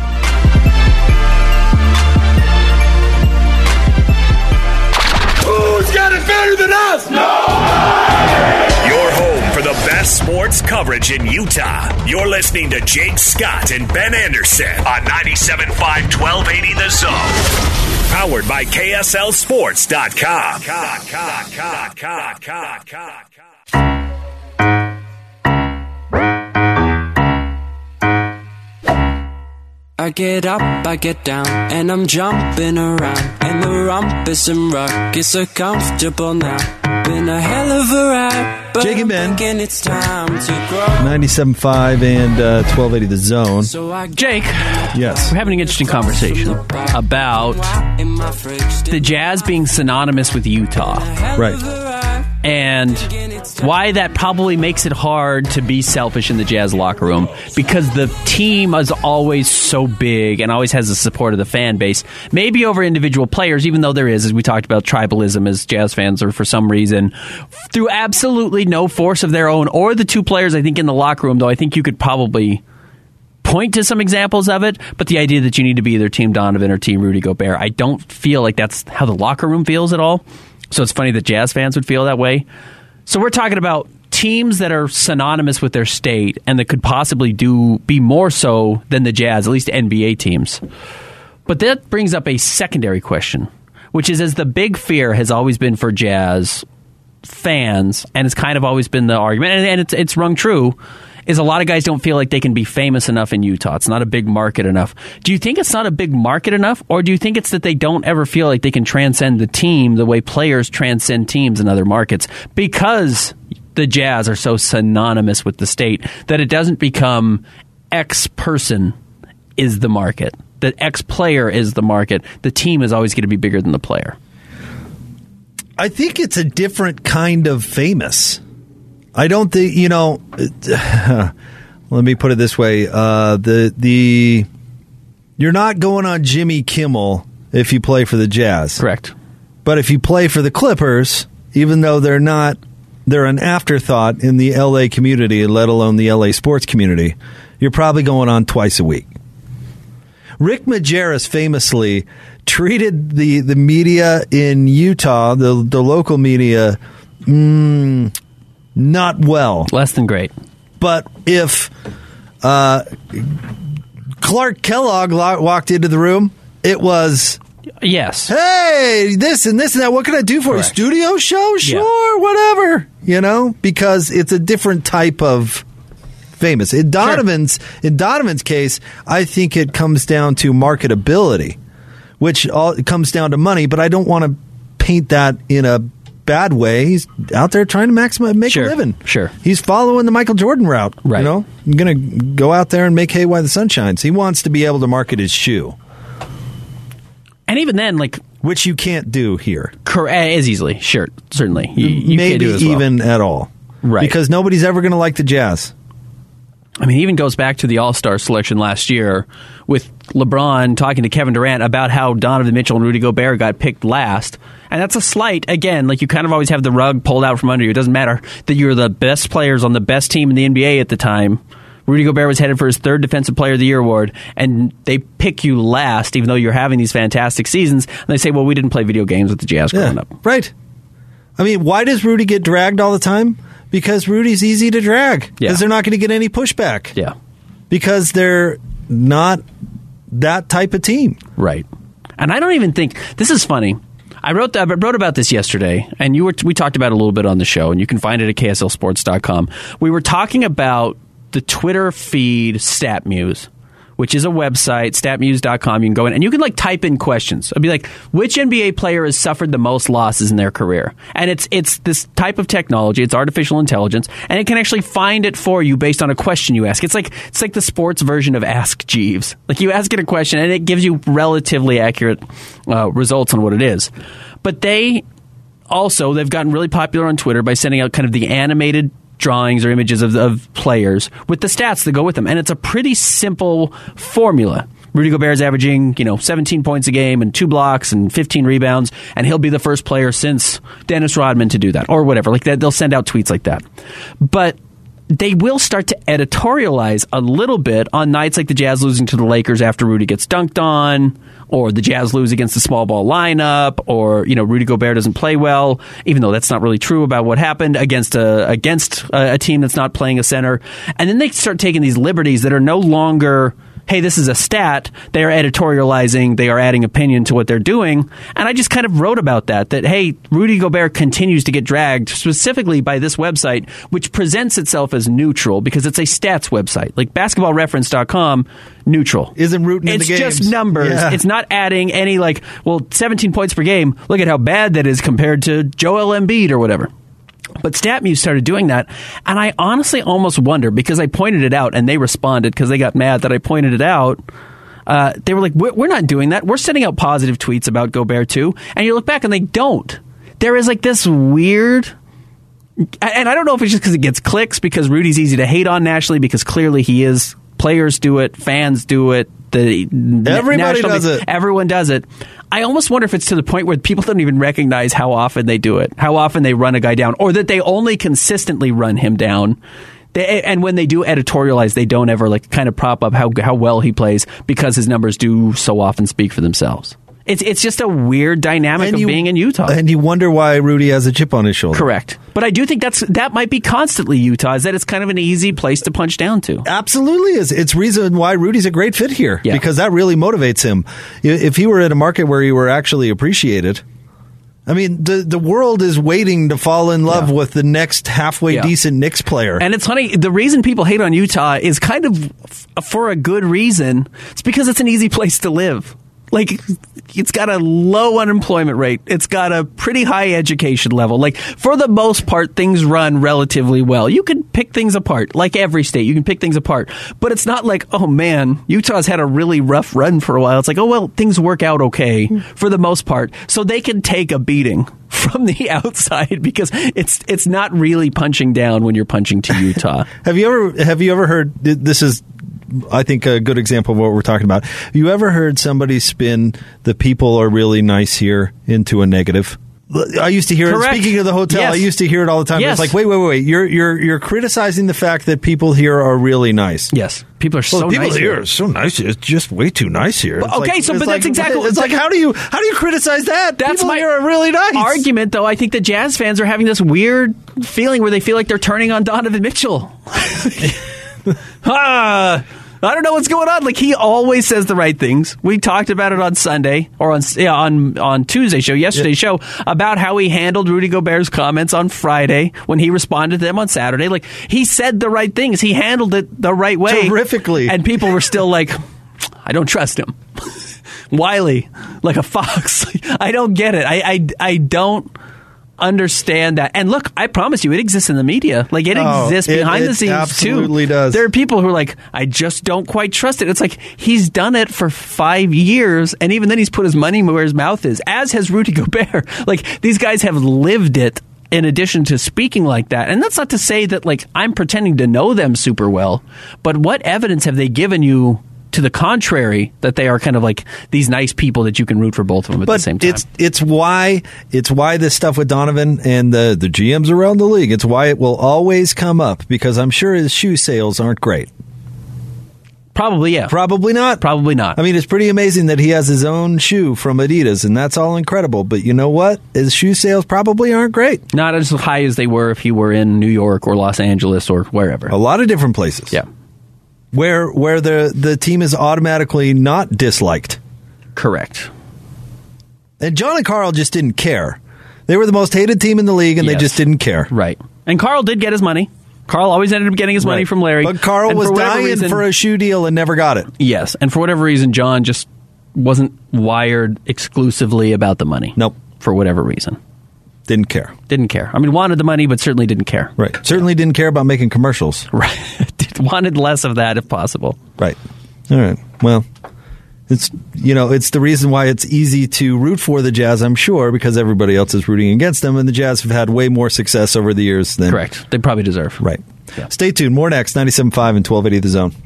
Who's got it better than us? Your home for the best sports coverage in Utah. You're listening to Jake Scott and Ben Anderson on 97.5 1280 The Zone. Powered by KSLSports.com. I get up, I get down, and I'm jumping around. And the rumpus and ruckus are comfortable now. Been a hell of a ride, but Jake and Ben. I'm thinking it's time to grow. 97.5 and 1280 The Zone. Jake, yes, we're having an interesting conversation about the Jazz being synonymous with Utah. Right. And why that probably makes it hard to be selfish in the Jazz locker room, because the team is always so big and always has the support of the fan base, maybe over individual players, even though there is, as we talked about, tribalism as Jazz fans are for some reason, through absolutely no force of their own, or the two players, I think, in the locker room, though I think you could probably point to some examples of it, but the idea that you need to be either Team Donovan or Team Rudy Gobert, I don't feel like that's how the locker room feels at all. So it's funny that Jazz fans would feel that way. So we're talking about teams that are synonymous with their state and that could possibly be more so than the Jazz, at least NBA teams. But that brings up a secondary question, which is, as the big fear has always been for Jazz fans, and it's kind of always been the argument, and it's rung true, is a lot of guys don't feel like they can be famous enough in Utah. It's not a big market enough. Do you think it's not a big market enough, or do you think it's that they don't ever feel like they can transcend the team the way players transcend teams in other markets, because the Jazz are so synonymous with the state that it doesn't become X person is the market, that X player is the market. The team is always going to be bigger than the player. I think it's a different kind of famous. I don't think, let me put it this way. You're not going on Jimmy Kimmel if you play for the Jazz. Correct. But if you play for the Clippers, even though they're an afterthought in the LA community, let alone the LA sports community, you're probably going on twice a week. Rick Majerus famously treated the media in Utah, the local media, not well. Less than great. But if Clark Kellogg walked into the room, it was, yes, hey, this and that, what can I do for you? Studio show? Sure, whatever. Because it's a different type of famous. In Donovan's case, I think it comes down to marketability, which comes down to money, but I don't want to paint that in a bad way. He's out there trying to make a living. Sure. He's following the Michael Jordan route. Right. I'm going to go out there and make hay while the sun shines. He wants to be able to market his shoe. And even then, which you can't do here. As easily. Sure. Certainly. You maybe can't do it as well. Even at all. Right. Because nobody's ever going to like the Jazz. I mean, it even goes back to the All-Star selection last year with LeBron talking to Kevin Durant about how Donovan Mitchell and Rudy Gobert got picked last. And that's a slight, again, you kind of always have the rug pulled out from under you. It doesn't matter that you're the best players on the best team in the NBA at the time. Rudy Gobert was headed for his 3rd Defensive Player of the Year award, and they pick you last, even though you're having these fantastic seasons. And they say, well, we didn't play video games with the Jazz growing up. Right. I mean, why does Rudy get dragged all the time? Because Rudy's easy to drag. Because they're not going to get any pushback. Yeah. Because they're not that type of team. Right. And I don't even think... This is funny. I wrote about this yesterday, and we talked about it a little bit on the show, and you can find it at KSLSports.com. We were talking about the Twitter feed StatMuse, which is a website, statmuse.com. You can go in and you can like type in questions. It'll be like, which NBA player has suffered the most losses in their career? And it's this type of technology. It's artificial intelligence, and it can actually find it for you based on a question you ask. It's like the sports version of Ask Jeeves. Like you ask it a question, and it gives you relatively accurate results on what it is. But they've gotten really popular on Twitter by sending out kind of the animated drawings or images of players with the stats that go with them. And it's a pretty simple formula. Rudy Gobert is averaging, 17 points a game and 2 blocks and 15 rebounds, and he'll be the first player since Dennis Rodman to do that, or whatever. Like that, they'll send out tweets like that. But they will start to editorialize a little bit on nights like the Jazz losing to the Lakers after Rudy gets dunked on, or the Jazz lose against the small ball lineup, or Rudy Gobert doesn't play well, even though that's not really true about what happened against a team that's not playing a center. And then they start taking these liberties that are no longer, hey, this is a stat. They are editorializing. They are adding opinion to what they're doing. And I just kind of wrote about that, hey, Rudy Gobert continues to get dragged specifically by this website, which presents itself as neutral because it's a stats website. Like basketballreference.com, neutral. Isn't rooting in the games. It's just numbers. Yeah. It's not adding any 17 points per game. Look at how bad that is compared to Joel Embiid or whatever. But StatMuse started doing that, and I honestly almost wonder, because I pointed it out, and they responded because they got mad that I pointed it out. They were like, we're not doing that. We're sending out positive tweets about Gobert too. And you look back, and they don't. There is this weird... And I don't know if it's just because it gets clicks, because Rudy's easy to hate on nationally, because clearly he is. Players do it. Fans do it. Everybody does it. Everyone does it. I almost wonder if it's to the point where people don't even recognize how often they do it, how often they run a guy down, or that they only consistently run him down. And when they do editorialize, they don't ever kind of prop up how well he plays, because his numbers do so often speak for themselves. It's just a weird dynamic of being in Utah. And you wonder why Rudy has a chip on his shoulder. Correct. But I do think that might be constantly Utah, is that it's kind of an easy place to punch down to. Absolutely is. It's reason why Rudy's a great fit here, because that really motivates him. If he were in a market where he were actually appreciated... I mean, the world is waiting to fall in love with the next halfway decent Knicks player. And it's funny, the reason people hate on Utah is kind of for a good reason. It's because it's an easy place to live. It's got a low unemployment rate. It's got a pretty high education level. For the most part, things run relatively well. You can pick things apart. Like every state, you can pick things apart. But it's not like, oh man, Utah's had a really rough run for a while. It's like, oh well, things work out okay for the most part. So they can take a beating from the outside, because it's not really punching down when you're punching to Utah. Have you ever heard, this is, I think, a good example of what we're talking about. Have you ever heard somebody spin the people are really nice here into a negative? I used to hear it. Speaking of the hotel, I used to hear it all the time. Yes. It's like, wait. You're criticizing the fact that people here are really nice. Yes. People are so nice. People here are so nice. It's just way too nice here. But that's exactly. It's like, how do you criticize that? That's people here are really nice. Argument, though. I think the Jazz fans are having this weird feeling where they feel like they're turning on Donovan Mitchell. I don't know what's going on. He always says the right things. We talked about it on Sunday, or on Tuesday's show, yesterday's show, about how he handled Rudy Gobert's comments on Friday when he responded to them on Saturday. He said the right things. He handled it the right way. Terrifically. And people were still like, I don't trust him. Wily, like a fox. I don't get it. I don't understand that. And look, I promise you, it exists in the media. It exists behind the scenes, too. It absolutely does. There are people who are like, I just don't quite trust it. It's like, he's done it for 5 years, and even then he's put his money where his mouth is, as has Rudy Gobert. These guys have lived it in addition to speaking like that. And that's not to say that, I'm pretending to know them super well, but what evidence have they given you to the contrary, that they are kind of these nice people that you can root for both of them at the same time? It's why this stuff with Donovan and the GMs around the league, it's why it will always come up, because I'm sure his shoe sales aren't great. Probably, yeah. Probably not. Probably not. I mean, it's pretty amazing that he has his own shoe from Adidas, and that's all incredible. But you know what? His shoe sales probably aren't great. Not as high as they were if he were in New York or Los Angeles or wherever. A lot of different places. Yeah. Where the team is automatically not disliked. Correct. And John and Carl just didn't care. They were the most hated team in the league, and they just didn't care. Right. And Carl did get his money. Carl always ended up getting his money from Larry. But Carl was dying for a shoe deal and never got it. Yes, and for whatever reason, John just wasn't wired exclusively about the money. Nope. For whatever reason. Didn't care. Didn't care. I mean, wanted the money, but certainly didn't care. Right. Certainly didn't care about making commercials. Right. Wanted less of that if possible. Right. All right. Well, it's the reason why it's easy to root for the Jazz, I'm sure, because everybody else is rooting against them, and the Jazz have had way more success over the years than... Correct. They probably deserve. Right. Yeah. Stay tuned. More next. 97.5 and 1280 The Zone.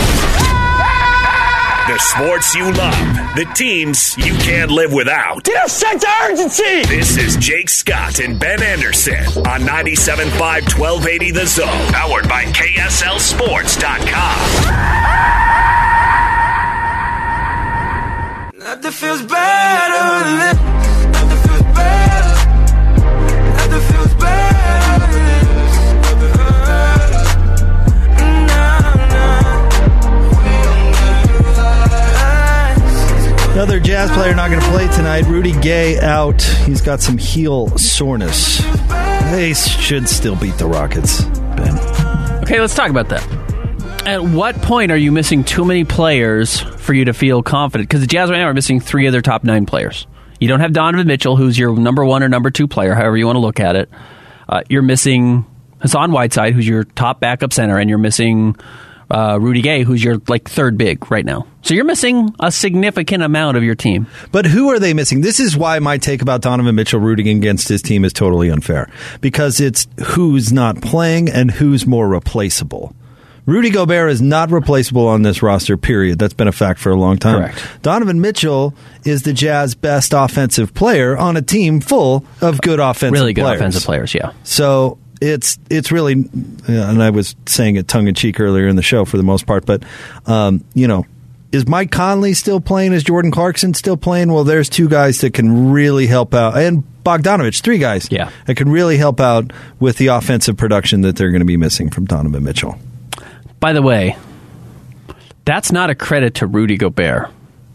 The sports you love. The teams you can't live without. Get a sense of urgency! This is Jake Scott and Ben Anderson on 97.5 1280 The Zone. Powered by KSLSports.com. Nothing feels better than this. Nothing feels better. Nothing feels better than this. Another Jazz player not going to play tonight. Rudy Gay out. He's got some heel soreness. They should still beat the Rockets, Ben. Okay, let's talk about that. At what point are you missing too many players for you to feel confident? Because the Jazz right now are missing 3 of their top 9 players. You don't have Donovan Mitchell, who's your number 1 or number 2 player, however you want to look at it. You're missing Hassan Whiteside, who's your top backup center, and you're missing Rudy Gay, who's your third big right now. So you're missing a significant amount of your team. But who are they missing? This is why my take about Donovan Mitchell rooting against his team is totally unfair. Because it's who's not playing and who's more replaceable. Rudy Gobert is not replaceable on this roster, period. That's been a fact for a long time. Correct. Donovan Mitchell is the Jazz best offensive player on a team full of good offensive players. Really good offensive players, yeah. So it's really, and I was saying it tongue-in-cheek earlier in the show for the most part, but, is Mike Conley still playing? Is Jordan Clarkson still playing? Well, there's 2 guys that can really help out. And Bogdanovich, 3 guys that can really help out with the offensive production that they're going to be missing from Donovan Mitchell. By the way, that's not a credit to Rudy Gobert.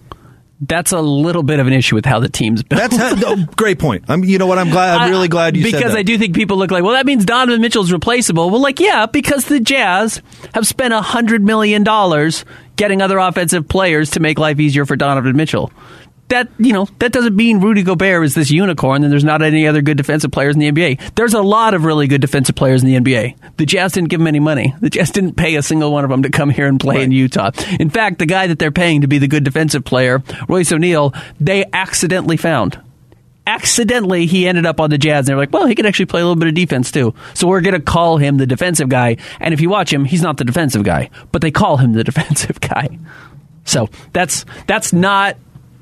That's a little bit of an issue with how the team's built. That's a great point. You know what? I'm really glad you said that. Because I do think people look like, well, that means Donovan Mitchell's replaceable. Well, yeah, because the Jazz have spent $100 million getting other offensive players to make life easier for Donovan Mitchell. That doesn't mean Rudy Gobert is this unicorn and there's not any other good defensive players in the NBA. There's a lot of really good defensive players in the NBA. The Jazz didn't give them any money. The Jazz didn't pay a single one of them to come here and play in Utah. In fact, the guy that they're paying to be the good defensive player, Royce O'Neal, they accidentally found. Accidentally, he ended up on the Jazz, and they're like, well, he could actually play a little bit of defense, too. So we're going to call him the defensive guy. And if you watch him, he's not the defensive guy, but they call him the defensive guy. So that's not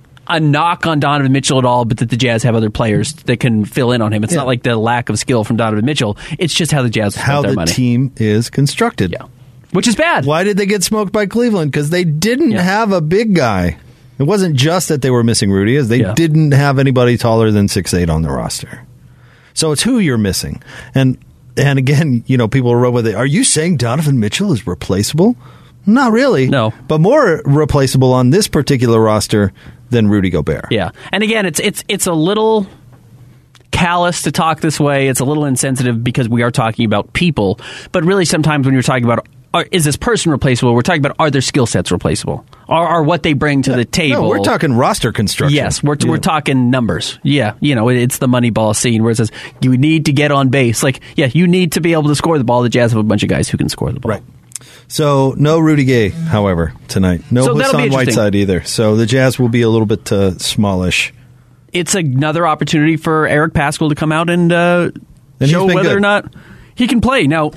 a knock on Donovan Mitchell at all, but that the Jazz have other players that can fill in on him. It's not like the lack of skill from Donovan Mitchell. It's just how the Jazz spend their money. How the team is constructed. Yeah. Which is bad. Why did they get smoked by Cleveland? Because they didn't have a big guy. It wasn't just that they were missing Rudy, as they didn't have anybody taller than 6'8" on the roster. So it's who you're missing. And again, people are with it. Are you saying Donovan Mitchell is replaceable? Not really. No. But more replaceable on this particular roster than Rudy Gobert. Yeah. And again, it's a little callous to talk this way. It's a little insensitive because we are talking about people. But really, sometimes when you're talking about, is this person replaceable, we're talking about, are their skill sets replaceable? Are what they bring to the table? No, we're talking roster construction. Yes, we're talking numbers. Yeah, it's the Moneyball scene where it says, you need to get on base. You need to be able to score the ball. The Jazz have a bunch of guys who can score the ball. Right. So, no Rudy Gay, however, tonight. No Hassan Whiteside either. So, the Jazz will be a little bit smallish. It's another opportunity for Eric Paschall to come out and show whether or not he can play. Now,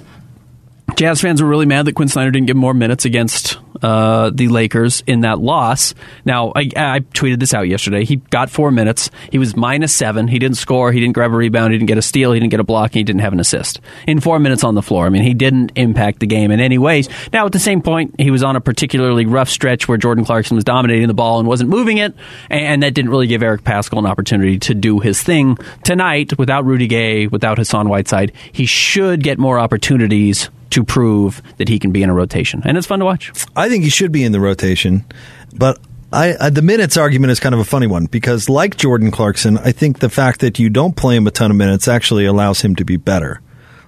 Jazz fans were really mad that Quinn Snyder didn't get more minutes against the Lakers in that loss. Now, I tweeted this out yesterday. He got 4 minutes. He was -7. He didn't score. He didn't grab a rebound. He didn't get a steal. He didn't get a block. He didn't have an assist in 4 minutes on the floor. I mean, he didn't impact the game in any ways. Now, at the same point, he was on a particularly rough stretch where Jordan Clarkson was dominating the ball and wasn't moving it, and that didn't really give Eric Paschall an opportunity to do his thing. Tonight, without Rudy Gay, without Hassan Whiteside, he should get more opportunities to prove that he can be in a rotation. And it's fun to watch. I think he should be in the rotation, but the minutes argument is kind of a funny one because like Jordan Clarkson, I think the fact that you don't play him a ton of minutes actually allows him to be better.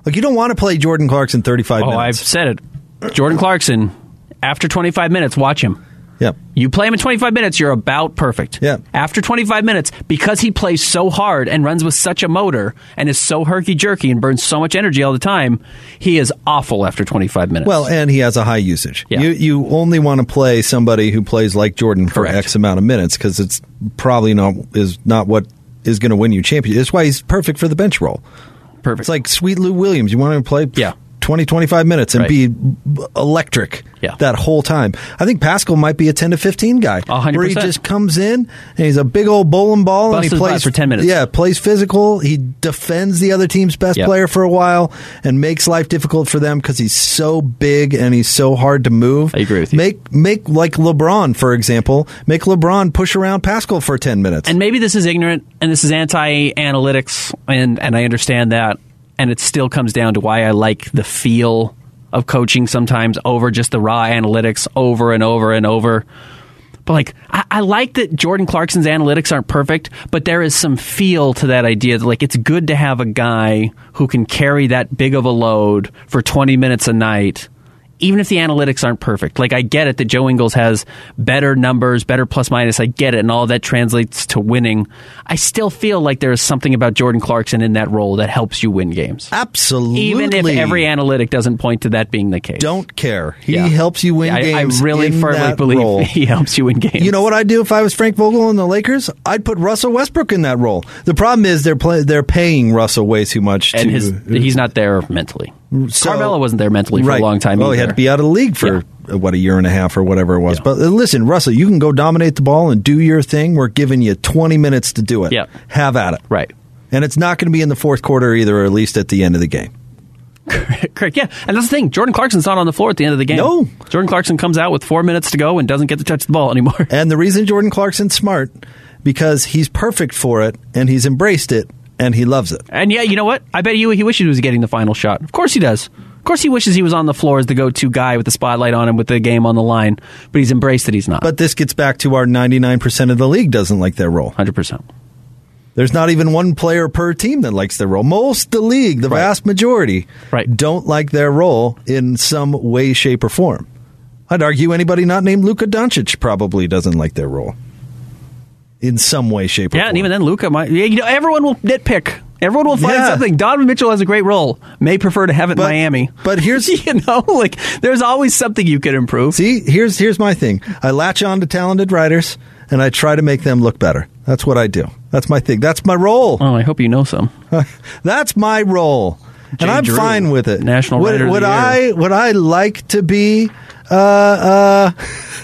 Like, you don't want to play Jordan Clarkson 35 minutes. Oh, I've said it. Jordan Clarkson, after 25 minutes, watch him. Yep. You play him in 25 minutes, you're about perfect. Yep. After 25 minutes, because he plays so hard and runs with such a motor and is so herky-jerky and burns so much energy all the time, he is awful after 25 minutes. Well, and he has a high usage. Yeah. You only want to play somebody who plays like Jordan for Correct. X amount of minutes, because it's probably not what is going to win you championship. That's why he's perfect for the bench role. Perfect. It's like Sweet Lou Williams. You want him to play 20, 25 minutes and Right. be electric that whole time. I think Pascal might be a 10 to 15 guy. 100%. Where he just comes in and he's a big old bowling ball Busts and he his plays butt for 10 minutes. Yeah, plays physical. He defends the other team's best player for a while and makes life difficult for them because he's so big and he's so hard to move. I agree with you. Make like LeBron, for example. Make LeBron push around Pascal for 10 minutes. And maybe this is ignorant and this is anti-analytics, and I understand that. And it still comes down to why I like the feel of coaching sometimes over just the raw analytics over and over and over. But like, I like that Jordan Clarkson's analytics aren't perfect, but there is some feel to that idea that like it's good to have a guy who can carry that big of a load for 20 minutes a night, even if the analytics aren't perfect. Like, I get it that Joe Ingles has better numbers, better plus minus. I get it, and all that translates to winning. I still feel like there is something about Jordan Clarkson in that role that helps you win games. Absolutely. Even if every analytic doesn't point to that being the case. Don't care. He helps you win games. I really in firmly that believe role. he helps you win games. You know what I'd do if I was Frank Vogel and the Lakers? I'd put Russell Westbrook in that role. The problem is they're paying Russell way too much. And he's not there mentally. Carmelo wasn't there mentally for a long time either. He had to be out of the league for, a year and a half or whatever it was. But listen, Russell, you can go dominate the ball and do your thing. We're giving you 20 minutes to do it. Yeah. Have at it. Right. And it's not going to be in the fourth quarter either, or at least at the end of the game. Correct, yeah. And that's the thing. Jordan Clarkson's not on the floor at the end of the game. No. Jordan Clarkson comes out with 4 minutes to go and doesn't get to touch the ball anymore. And the reason Jordan Clarkson's smart, because he's perfect for it, and he's embraced it, and he loves it. And yeah, you know what? I bet he wishes he was getting the final shot. Of course he does. Of course he wishes he was on the floor as the go-to guy with the spotlight on him with the game on the line, but he's embraced that he's not. But this gets back to our 99% of the league doesn't like their role. 100%. There's not even one player per team that likes their role. Most of the league, the vast majority, don't like their role in some way, shape, or form. I'd argue anybody not named Luka Doncic probably doesn't like their role in some way, shape, or form. Yeah, and even then Luka might... everyone will nitpick. Everyone will find something. Donovan Mitchell has a great role. May prefer to have it in Miami. But here's... there's always something you could improve. See, here's my thing. I latch on to talented writers, and I try to make them look better. That's what I do. That's my thing. That's my role. Oh, I hope you know some. That's my role. And I'm fine with it. National Writer of the Year. Would I like to be... I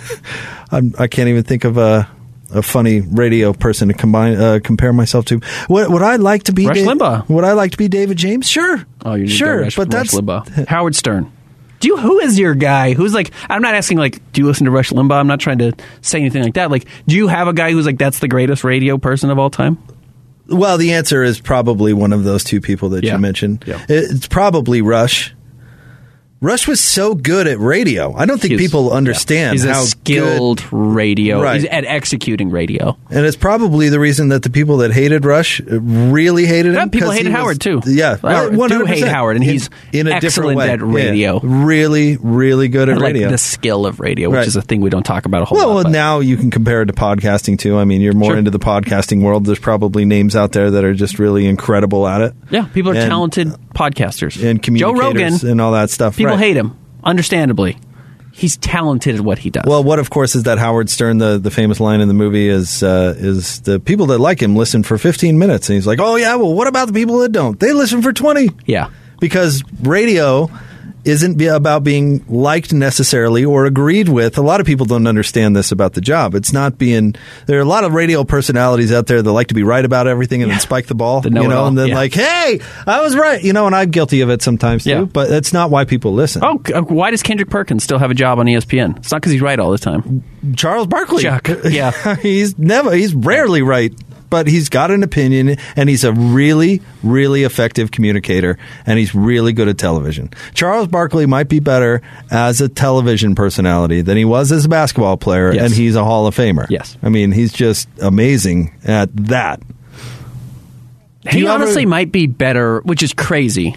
can't even think of a funny radio person to compare myself to. Would I like to be Rush Limbaugh? Would I like to be David James? Sure. Oh, you need sure, Rush Limbaugh. Howard Stern. Who is your guy? Who's like? I'm not asking do you listen to Rush Limbaugh? I'm not trying to say anything like that. Like, do you have a guy who's like that's the greatest radio person of all time? Well, the answer is probably one of those two people that you mentioned. Yeah. It's probably Rush. Rush was so good at radio. I don't think people understand how skilled radio. Right. He's at executing radio. And it's probably the reason that the people that hated Rush really hated him. People hated Howard, too. Yeah. I do hate Howard, and he's in a excellent at radio. Yeah. Really, really good at radio. Like the skill of radio, which is a thing we don't talk about a whole lot. Well, now you can compare it to podcasting, too. I mean, you're more into the podcasting world. There's probably names out there that are just really incredible at it. Yeah, people are talented podcasters. And communicators. Joe Rogan. And all that stuff. People hate him, understandably. He's talented at what he does. Well, what, of course, is that Howard Stern, the famous line in the movie is the people that like him listen for 15 minutes. And he's like, oh, yeah, well, what about the people that don't? They listen for 20. Yeah. Because radio isn't about being liked necessarily or agreed with. A lot of people don't understand this about the job. It's not being... There are a lot of radio personalities out there that like to be right about everything and then spike the ball, and then like, hey, I was right, and I'm guilty of it sometimes too, but that's not why people listen. Oh, why does Kendrick Perkins still have a job on ESPN? It's not because he's right all the time. Charles Barkley. Chuck, yeah. He's rarely right. But he's got an opinion, and he's a really, really effective communicator, and he's really good at television. Charles Barkley might be better as a television personality than he was as a basketball player, and he's a Hall of Famer. Yes. I mean, he's just amazing at that. He honestly might be better, which is crazy,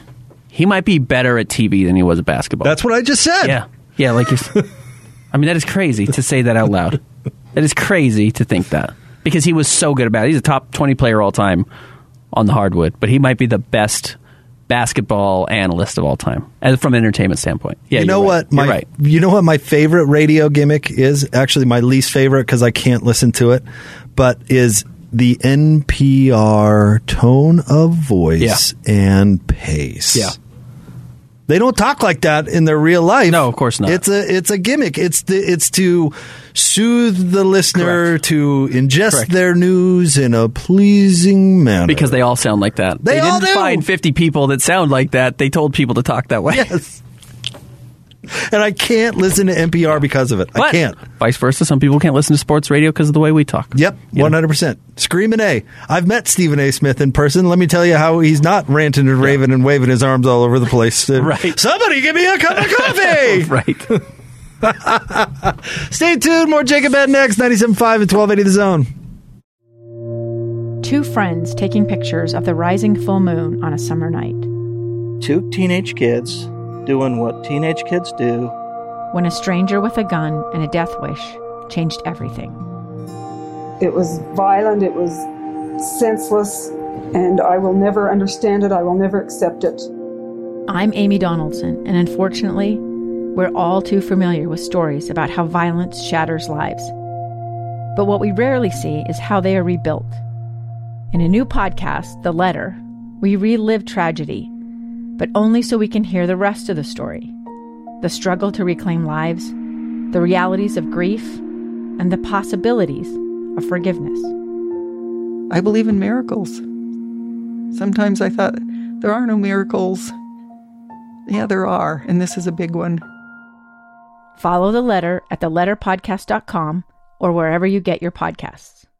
he might be better at TV than he was at basketball. That's what I just said. Yeah, like I mean, that is crazy to say that out loud. That is crazy to think that. Because he was so good about it. He's a top 20 player all time on the hardwood, but he might be the best basketball analyst of all time, and from an entertainment standpoint. Yeah, you know what? You know what my favorite radio gimmick is? Actually, my least favorite because I can't listen to it, but is the NPR tone of voice and pace. Yeah. They don't talk like that in their real life. No, of course not. It's a gimmick. It's to soothe the listener, to ingest their news in a pleasing manner. Because they all sound like that. They all didn't do. find 50 people that sound like that. They told people to talk that way. Yes. And I can't listen to NPR because of it. I can't. Vice versa. Some people can't listen to sports radio because of the way we talk. Yep, 100%. Screaming A. I've met Stephen A. Smith in person. Let me tell you how he's not ranting and raving and waving his arms all over the place. Right. Somebody give me a cup of coffee! Right. Stay tuned. More Jacob Ed next. 97.5 and 1280 The Zone. Two friends taking pictures of the rising full moon on a summer night. Two teenage kids doing what teenage kids do. When a stranger with a gun and a death wish changed everything. It was violent, it was senseless, and I will never understand it, I will never accept it. I'm Amy Donaldson, and unfortunately, we're all too familiar with stories about how violence shatters lives. But what we rarely see is how they are rebuilt. In a new podcast, The Letter, we relive tragedy, but only so we can hear the rest of the story. The struggle to reclaim lives, the realities of grief, and the possibilities of forgiveness. I believe in miracles. Sometimes I thought, there are no miracles. Yeah, there are, and this is a big one. Follow The Letter at theletterpodcast.com or wherever you get your podcasts.